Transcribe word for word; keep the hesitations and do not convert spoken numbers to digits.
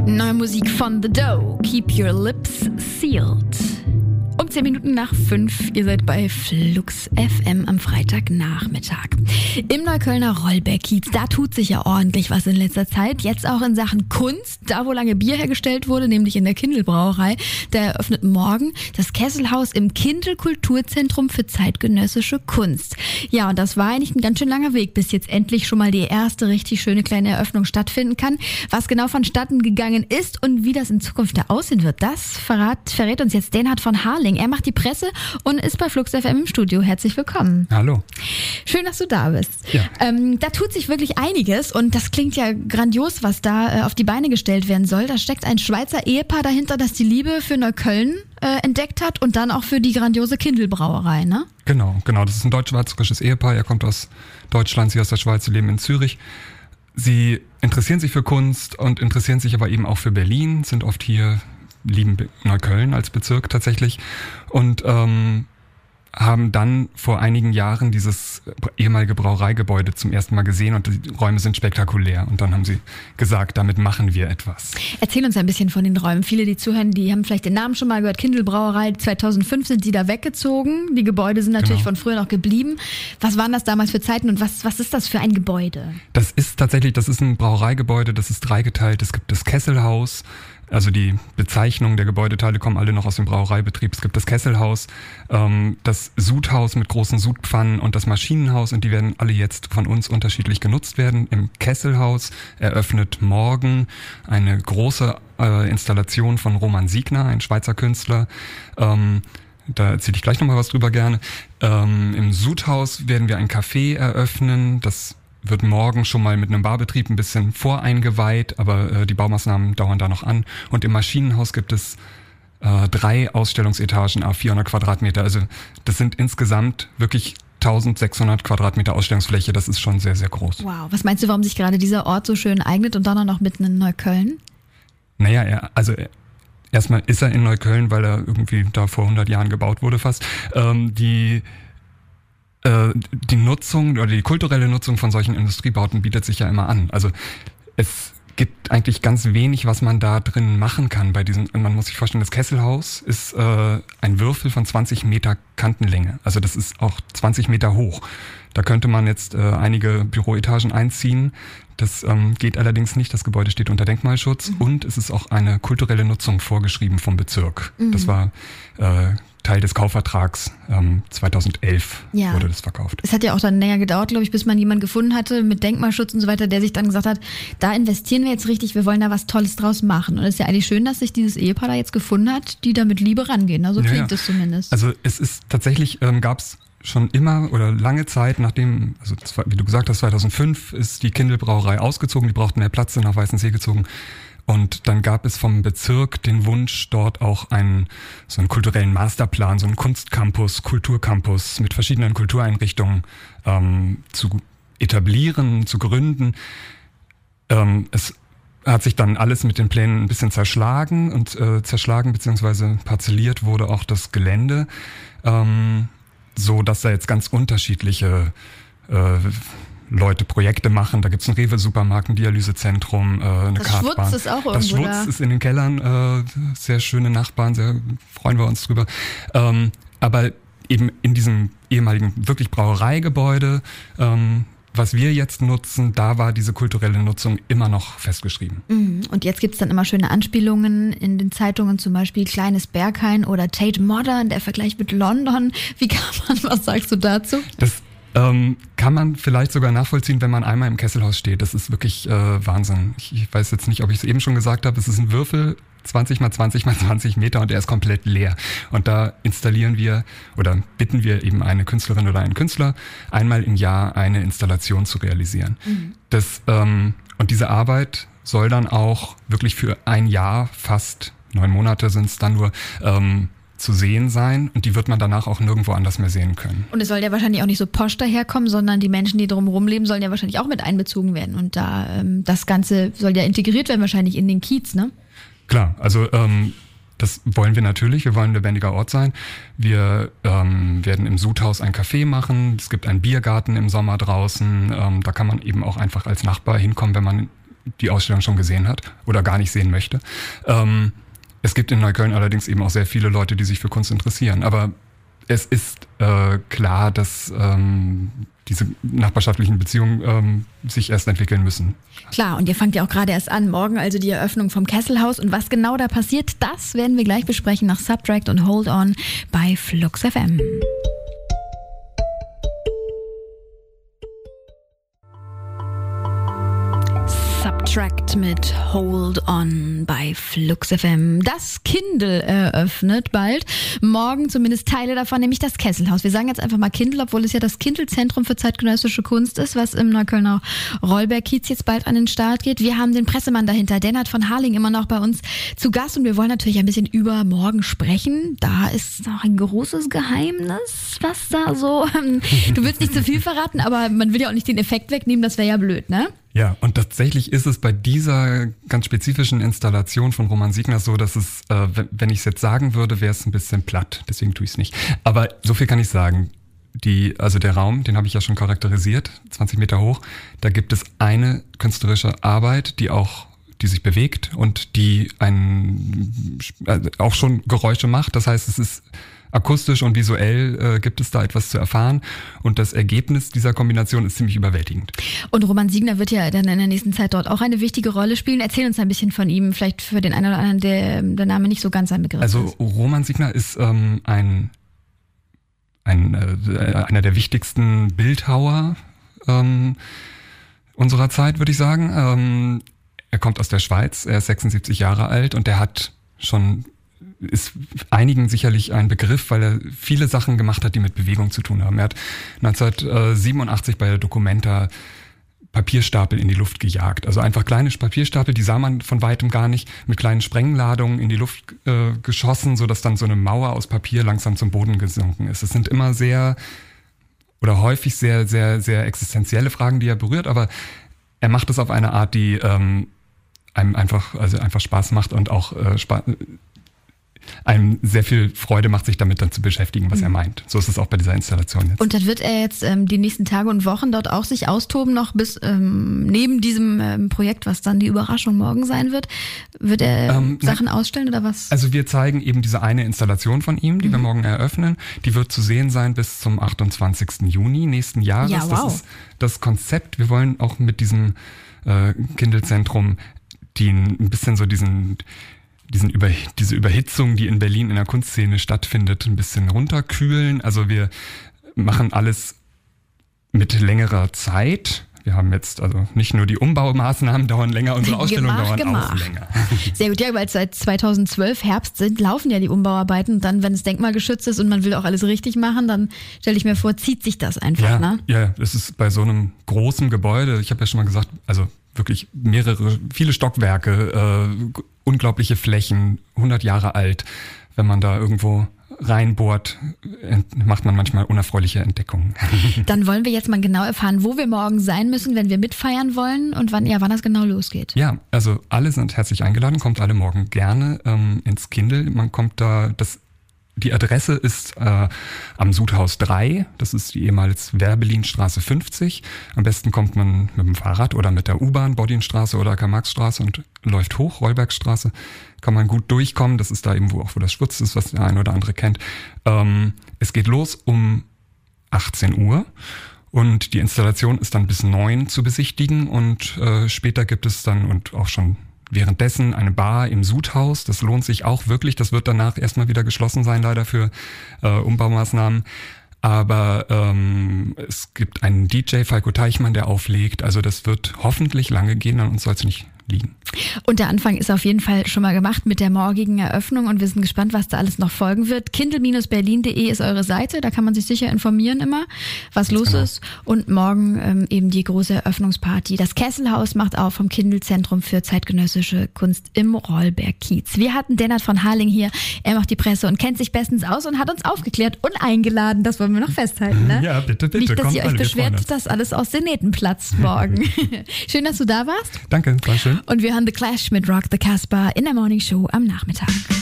Neue Musik von The Doe, Keep Your Lips Sealed. Um zehn Minuten nach fünf, ihr seid bei Flux F M am Freitagnachmittag. Im Neuköllner Rollberg-Kiez, da tut sich ja ordentlich was in letzter Zeit. Jetzt auch in Sachen Kunst, da wo lange Bier hergestellt wurde, nämlich in der Kindl-Brauerei. Da eröffnet morgen das Kesselhaus im Kindl-Kulturzentrum für zeitgenössische Kunst. Ja, und das war eigentlich ein ganz schön langer Weg, bis jetzt endlich schon mal die erste richtig schöne kleine Eröffnung stattfinden kann. Was genau vonstatten gegangen ist und wie das in Zukunft da aussehen wird, das verrat, verrät uns jetzt Denhard von Harling. Er macht die Presse und ist bei Flux F M im Studio. Herzlich willkommen. Hallo. Schön, dass du da bist. Ja. Ähm, da tut sich wirklich einiges und das klingt ja grandios, was da äh, auf die Beine gestellt werden soll. Da steckt ein Schweizer Ehepaar dahinter, das die Liebe für Neukölln äh, entdeckt hat und dann auch für die grandiose Kindl-Brauerei, ne? Genau, genau. Das ist ein deutsch-schweizerisches Ehepaar. Er kommt aus Deutschland, sie aus der Schweiz, sie leben in Zürich. Sie interessieren sich für Kunst und interessieren sich aber eben auch für Berlin, sind oft hier, lieben Neukölln als Bezirk tatsächlich und ähm, haben dann vor einigen Jahren dieses ehemalige Brauereigebäude zum ersten Mal gesehen und die Räume sind spektakulär und dann haben sie gesagt, damit machen wir etwas. Erzähl uns ein bisschen von den Räumen. Viele, die zuhören, die haben vielleicht den Namen schon mal gehört. Kindl-Brauerei, zweitausendfünf sind sie da weggezogen. Die Gebäude sind natürlich genau. von früher noch geblieben. Was waren das damals für Zeiten und was, was ist das für ein Gebäude? Das ist tatsächlich, das ist ein Brauereigebäude, das ist dreigeteilt. Es gibt das Kesselhaus. Also die Bezeichnungen der Gebäudeteile kommen alle noch aus dem Brauereibetrieb. Es gibt das Kesselhaus, ähm, das Sudhaus mit großen Sudpfannen und das Maschinenhaus und die werden alle jetzt von uns unterschiedlich genutzt werden. Im Kesselhaus eröffnet morgen eine große äh, Installation von Roman Siegner, ein Schweizer Künstler. Ähm, da erzähle ich gleich nochmal was drüber gerne. Ähm, im Sudhaus werden wir ein Café eröffnen, das wird morgen schon mal mit einem Barbetrieb ein bisschen voreingeweiht, aber äh, die Baumaßnahmen dauern da noch an. Und im Maschinenhaus gibt es äh, drei Ausstellungsetagen, à vierhundert Quadratmeter. Also das sind insgesamt wirklich eintausendsechshundert Quadratmeter Ausstellungsfläche. Das ist schon sehr, sehr groß. Wow. Was meinst du, warum sich gerade dieser Ort so schön eignet und dann auch noch mitten in Neukölln? Naja, er, also er, erstmal ist er in Neukölln, weil er irgendwie da vor hundert Jahren gebaut wurde fast. Ähm, die Die Nutzung oder die kulturelle Nutzung von solchen Industriebauten bietet sich ja immer an. Also es gibt eigentlich ganz wenig, was man da drin machen kann bei diesen. Man muss sich vorstellen, das Kesselhaus ist äh, ein Würfel von zwanzig Meter Kantenlänge. Also das ist auch zwanzig Meter hoch. Da könnte man jetzt äh, einige Büroetagen einziehen. Das ähm, geht allerdings nicht. Das Gebäude steht unter Denkmalschutz mhm. und es ist auch eine kulturelle Nutzung vorgeschrieben vom Bezirk. Mhm. Das war äh, Teil des Kaufvertrags. Ähm, zweitausendelf ja. wurde das verkauft. Es hat ja auch dann länger gedauert, glaube ich, bis man jemanden gefunden hatte mit Denkmalschutz und so weiter, der sich dann gesagt hat, da investieren wir jetzt richtig, wir wollen da was Tolles draus machen. Und es ist ja eigentlich schön, dass sich dieses Ehepaar da jetzt gefunden hat, die da mit Liebe rangehen. Also ja, klingt ja. es zumindest. Also es ist tatsächlich, ähm, gab es schon immer oder lange Zeit, nachdem, also wie du gesagt hast, zweitausendfünf ist die Kindl-Brauerei ausgezogen, die brauchten mehr Platz, sind nach Weißensee gezogen. Und dann gab es vom Bezirk den Wunsch, dort auch einen, so einen kulturellen Masterplan, so einen Kunstcampus, Kulturcampus mit verschiedenen Kultureinrichtungen ähm, zu etablieren, zu gründen. Ähm, es hat sich dann alles mit den Plänen ein bisschen zerschlagen und äh, zerschlagen bzw. parzelliert wurde auch das Gelände, ähm, so dass da jetzt ganz unterschiedliche äh, Leute Projekte machen. Da gibt's einen Rewe-Supermarkt, ein Dialysezentrum, äh, eine das Kartbahn. Schwutz ist auch irgendwo Das Schwutz da. ist in den Kellern, äh, sehr schöne Nachbarn, sehr freuen wir uns drüber. Ähm, aber eben in diesem ehemaligen wirklich Brauereigebäude, ähm, was wir jetzt nutzen, da war diese kulturelle Nutzung immer noch festgeschrieben. Und jetzt gibt's dann immer schöne Anspielungen in den Zeitungen, zum Beispiel Kleines Berghain oder Tate Modern, der Vergleich mit London. Wie kann man, was sagst du dazu? Das Ähm, kann man vielleicht sogar nachvollziehen, wenn man einmal im Kesselhaus steht. Das ist wirklich äh, Wahnsinn. Ich, ich weiß jetzt nicht, ob ich es eben schon gesagt habe. Es ist ein Würfel, zwanzig mal zwanzig mal zwanzig Meter und der ist komplett leer. Und da installieren wir oder bitten wir eben eine Künstlerin oder einen Künstler, einmal im Jahr eine Installation zu realisieren. Mhm. Das, ähm, und diese Arbeit soll dann auch wirklich für ein Jahr, fast neun Monate sind es dann nur, ähm, zu sehen sein und die wird man danach auch nirgendwo anders mehr sehen können. Und es soll ja wahrscheinlich auch nicht so posch daherkommen, sondern die Menschen, die drumherum leben, sollen ja wahrscheinlich auch mit einbezogen werden und da ähm, das Ganze soll ja integriert werden wahrscheinlich in den Kiez, ne? Klar, also ähm, das wollen wir natürlich, wir wollen ein lebendiger Ort sein. Wir ähm, werden im Sudhaus ein Café machen, es gibt einen Biergarten im Sommer draußen, ähm, da kann man eben auch einfach als Nachbar hinkommen, wenn man die Ausstellung schon gesehen hat oder gar nicht sehen möchte. Ähm, es gibt in Neukölln allerdings eben auch sehr viele Leute, die sich für Kunst interessieren. Aber es ist äh, klar, dass ähm, diese nachbarschaftlichen Beziehungen ähm, sich erst entwickeln müssen. Klar, und ihr fangt ja auch gerade erst an. Morgen also die Eröffnung vom Kesselhaus. Und was genau da passiert, das werden wir gleich besprechen nach Subtract und Hold On bei Flux F M. Subtract mit Hold On bei Flux F M. Das Kindl eröffnet bald. Morgen zumindest Teile davon, nämlich das Kesselhaus. Wir sagen jetzt einfach mal Kindl, obwohl es ja das Kindl-Zentrum für zeitgenössische Kunst ist, was im Neuköllner Rollberg-Kiez jetzt bald an den Start geht. Wir haben den Pressemann dahinter, Dennert von Harling, immer noch bei uns zu Gast und wir wollen natürlich ein bisschen über morgen sprechen. Da ist noch ein großes Geheimnis, was da so... Du willst nicht zu viel verraten, aber man will ja auch nicht den Effekt wegnehmen, das wäre ja blöd, ne? Ja, und tatsächlich ist es bei dieser ganz spezifischen Installation von Roman Siegner so, dass es, äh, wenn ich es jetzt sagen würde, wäre es ein bisschen platt. Deswegen tue ich es nicht. Aber so viel kann ich sagen. Die, also der Raum, den habe ich ja schon charakterisiert, zwanzig Meter hoch. Da gibt es eine künstlerische Arbeit, die auch, die sich bewegt und die ein, also auch schon Geräusche macht. Das heißt, es ist akustisch und visuell äh, gibt es da etwas zu erfahren und das Ergebnis dieser Kombination ist ziemlich überwältigend. Und Roman Siegner wird ja dann in der nächsten Zeit dort auch eine wichtige Rolle spielen. Erzähl uns ein bisschen von ihm, vielleicht für den einen oder anderen, der der Name nicht so ganz ein Begriff also, ist. Also Roman Siegner ist ähm, ein, ein äh, einer der wichtigsten Bildhauer ähm, unserer Zeit, würde ich sagen. Ähm, er kommt aus der Schweiz, er ist sechsundsiebzig Jahre alt und er hat schon ist einigen sicherlich ein Begriff, weil er viele Sachen gemacht hat, die mit Bewegung zu tun haben. Er hat neunzehnhundertsiebenundachtzig bei der Documenta Papierstapel in die Luft gejagt. Also einfach kleine Papierstapel, die sah man von weitem gar nicht, mit kleinen Sprengladungen in die Luft äh, geschossen, sodass dann so eine Mauer aus Papier langsam zum Boden gesunken ist. Es sind immer sehr oder häufig sehr, sehr, sehr existenzielle Fragen, die er berührt, aber er macht es auf eine Art, die ähm, einem einfach, also einfach Spaß macht und auch äh, Spaß einem sehr viel Freude macht, sich damit dann zu beschäftigen, was mhm. er meint. So ist es auch bei dieser Installation jetzt. Und dann wird er jetzt ähm, die nächsten Tage und Wochen dort auch sich austoben, noch bis ähm, neben diesem ähm, Projekt, was dann die Überraschung morgen sein wird, wird er ähm, Sachen na, ausstellen oder was? Also wir zeigen eben diese eine Installation von ihm, die mhm. wir morgen eröffnen. Die wird zu sehen sein bis zum achtundzwanzigsten Juni nächsten Jahres. Ja, wow. Das ist das Konzept. Wir wollen auch mit diesem äh, Kindl-Zentrum die ein bisschen so diesen diesen Über, diese Überhitzung, die in Berlin in der Kunstszene stattfindet, ein bisschen runterkühlen. Also wir machen alles mit längerer Zeit. Wir haben jetzt also nicht nur die Umbaumaßnahmen dauern länger, unsere Ausstellungen Gemach, dauern Gemach. auch länger. Sehr gut, ja, weil seit zweitausendzwölf Herbst sind, laufen ja die Umbauarbeiten und dann, wenn es denkmalgeschützt ist und man will auch alles richtig machen, dann stelle ich mir vor, zieht sich das einfach, ja, ne? Ja, das ist bei so einem großen Gebäude, ich habe ja schon mal gesagt, also wirklich mehrere, viele Stockwerke, äh, unglaubliche Flächen, hundert Jahre alt. Wenn man da irgendwo reinbohrt, macht man manchmal unerfreuliche Entdeckungen. Dann wollen wir jetzt mal genau erfahren, wo wir morgen sein müssen, wenn wir mitfeiern wollen und wann, ja, wann das genau losgeht. Ja, also alle sind herzlich eingeladen, kommt alle morgen gerne ähm, ins Kindl. Man kommt da, das Die Adresse ist äh, am Sudhaus drei, das ist die ehemals Werbelinstraße fünfzig. Am besten kommt man mit dem Fahrrad oder mit der U-Bahn, Bodinstraße oder Karl-Marx-Straße und läuft hoch, Rollbergstraße. Kann man gut durchkommen, das ist da eben, wo auch wo das Schwutz ist, was der eine oder andere kennt. Ähm, es geht los um achtzehn Uhr und die Installation ist dann bis neun zu besichtigen und äh, später gibt es dann und auch schon währenddessen eine Bar im Sudhaus, das lohnt sich auch wirklich, das wird danach erstmal wieder geschlossen sein, leider für äh, Umbaumaßnahmen. Aber ähm, es gibt einen D J, Falco Teichmann, der auflegt, also das wird hoffentlich lange gehen, an uns soll es nicht liegen. Und der Anfang ist auf jeden Fall schon mal gemacht mit der morgigen Eröffnung und wir sind gespannt, was da alles noch folgen wird. kindl berlin punkt de ist eure Seite, da kann man sich sicher informieren immer, was Ganz los genau. ist. Und morgen ähm, eben die große Eröffnungsparty. Das Kesselhaus macht auf vom Kindl-Zentrum für zeitgenössische Kunst im Rollberg-Kiez. Wir hatten Dennert von Harling hier, er macht die Presse und kennt sich bestens aus und hat uns aufgeklärt und eingeladen. Das wollen wir noch festhalten, ne? Ja, bitte, bitte. Nicht, dass Kommt ihr euch alle, beschwert, dass alles aus den Nähten platzt morgen. Schön, dass du da warst. Danke, war schön. Und wir haben The Clash mit Rock the Casbah in der Morning Show am Nachmittag.